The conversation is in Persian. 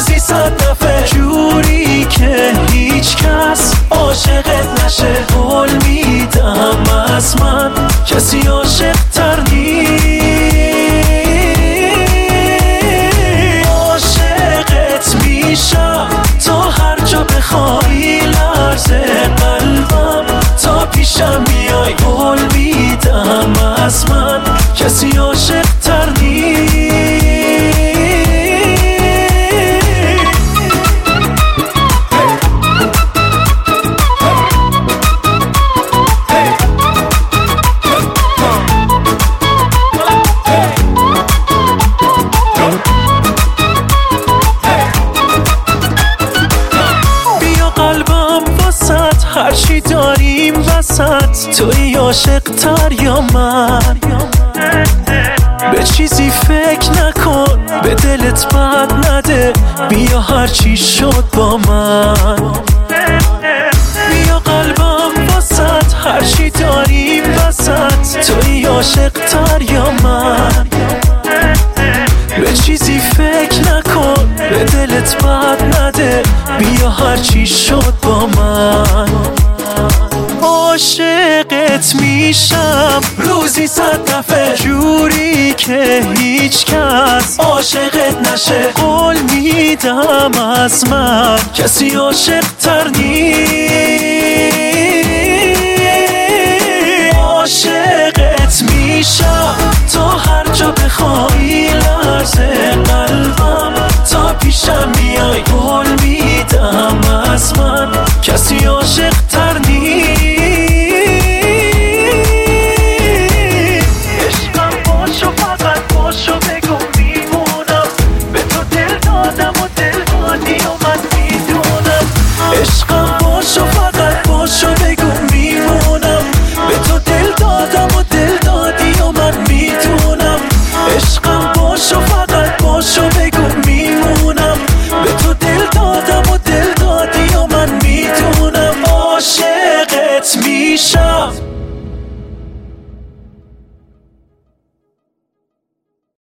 روزی 100 دفعه، جوری که هیچ کس عاشقت نشه. قول میدم از من کسی عاشق تر نیست. عاشقت میشم تا هر جا بخوای، لرزه قلبم تا پیشم میای. قول میدم از من کسی عاشق تر نیست. هرچی داریم وسط، توی عاشق تر یا من؟ به چیزی فکر نکن، به دلت بد نده، بیا هرچی شد با من. بیا قلبم وسط، هرچی داریم وسط، توی عاشق تر یا من؟ به چیزی فکر نکن، به دلت بد نده، بیا هرچی شد با من. عاشقت میشم روزی 100 دفعه، جوری که هیچ کس عاشقت نشه. قول میدم از من کسی عاشق تر نیست. عاشقت میشم تا هر جا بخوای، لرزه قلبم تا پیشم میای. قول میدم از من کسی عاشق تر نیست. عشقم باشو، فقط باشو، بگو میمونم. به تو دل دادم و دل دادی و من میدونم. عشقم باشو، فقط باشو، بگو میمونم. به تو دل دادم و دل دادی و من میدونم. عشقم باشو، فقط باشو، بگو میمونم. به تو دل دادم و دل دادی و من میدونم. عاشقت میشم.